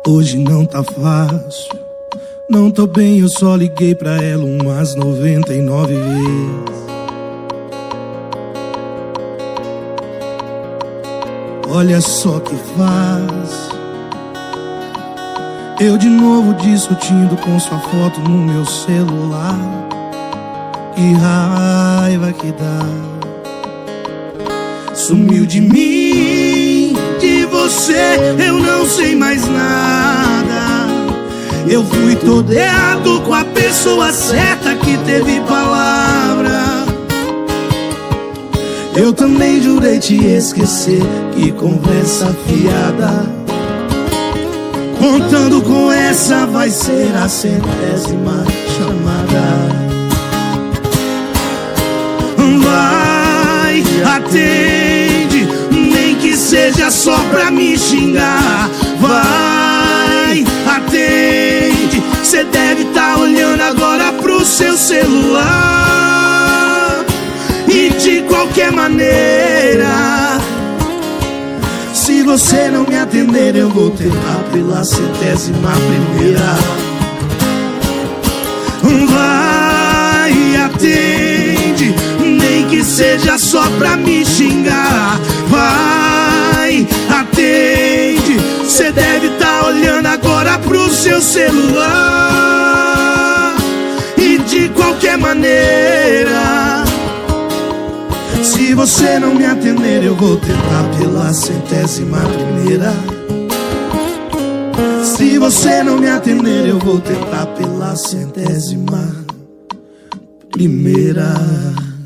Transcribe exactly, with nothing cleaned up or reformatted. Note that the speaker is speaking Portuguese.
Hoje não tá fácil, não tô bem, eu só liguei pra ela umas noventa e nove vezes. Olha só que faz, eu de novo discutindo com sua foto no meu celular. Que raiva que dá. Sumiu de mim, de você eu não sei mais nada. Eu fui todo errado com a pessoa certa que teve palavra. Eu também jurei te esquecer, que conversa fiada. Contando com essa vai ser a centésima chamada. Vai, atende, nem que seja só pra me xingar. Vai, atende, cê deve tá olhando agora pro seu celular. E de qualquer maneira, se você não me atender, eu vou tentar pela centésima primeira. Vai, atende, nem que seja só pra me xingar. Vai, atende, cê deve tá olhando agora pro seu celular. E de qualquer maneira, se você não me atender, eu vou tentar pela centésima primeira. Se você não me atender, eu vou tentar pela centésima primeira.